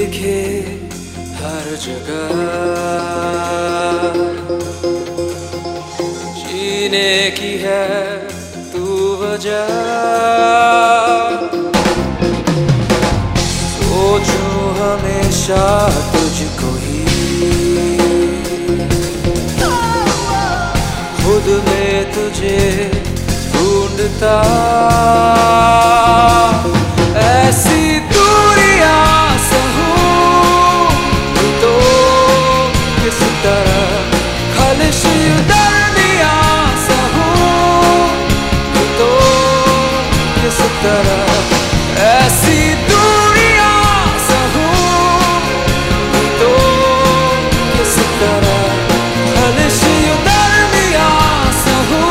दिखे हर जगह, जीने की है तू वजह। सोचूं हमेशा तुझको ही, खुद में तुझे ढूंढता। ऐसी दूरियां सहूं तो किस तरह, खलिश दर्दियां सहूं तो किस तरह। ऐसी दूरियां सहूं तो किस तरह, खलिश दर्दियां सहूं।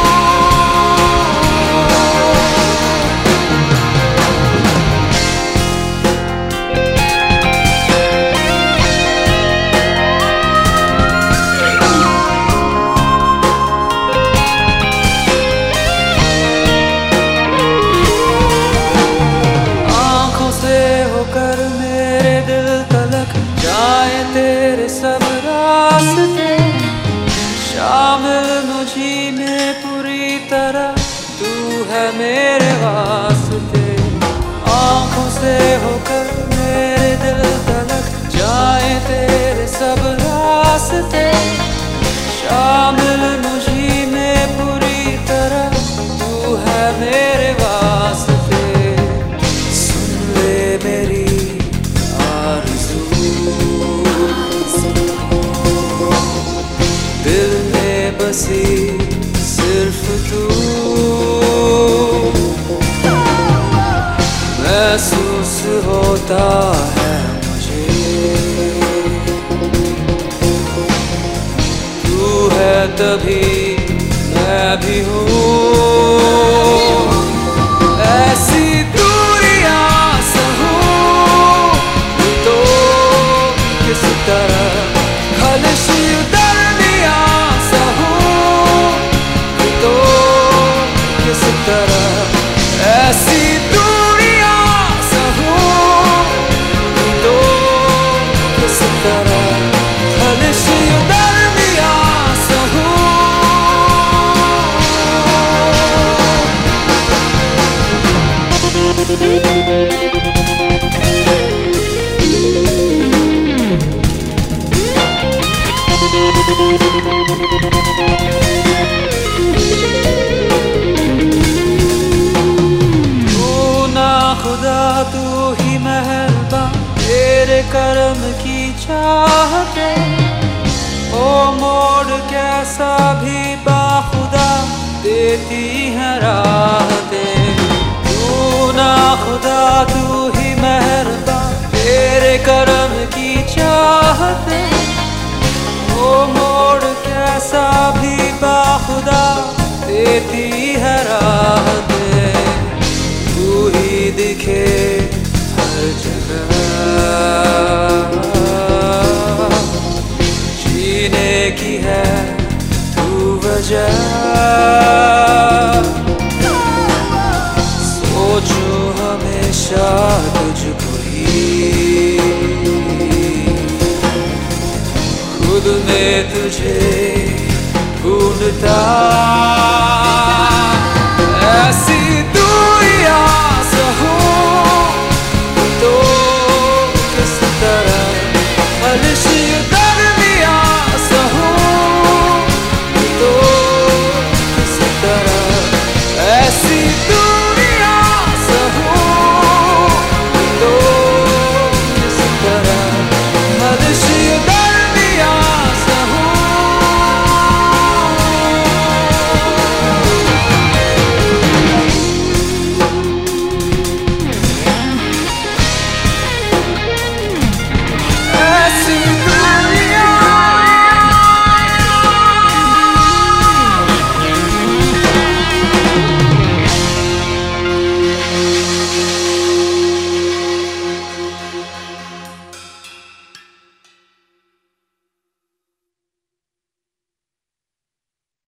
तेरे सब रास्ते शामिल मुझी में पूरी तरह, तू है मेरे वास्ते। आँखों से होकर मेरे दिल तलक जाए तेरे सब रास्ते, शामिल मुझी में पूरी तरह, तू है मेरे वास्ते। सुन ले मेरी दिल में बसी सिर्फ तू, महसूस होता है मुझे तू है तभी मैं भी हूँ। ऐसी दूरियां सहूं तो किस तरह, खलिश दर्दियां सहूं तो किस तरह। ऐसी दूरियां सहूं तो किस तरह, खलिश दर्दियां सहूं। तू ना खुदा तू ही मेहरबान, तेरे करम की चाहते ओ मोड़ कैसा भी बाखुदा देती है राहतें। तू ना खुदा तू ही मेहरबान, तेरे करम की चाहते ओ मोड़ कैसा भी बाखुदा देती है राहतें। तू ही दिखे हर जगह, जीने की है तू वजह। सोचूं हमेशा तुझको ही, खुद में तुझे ढूंढता।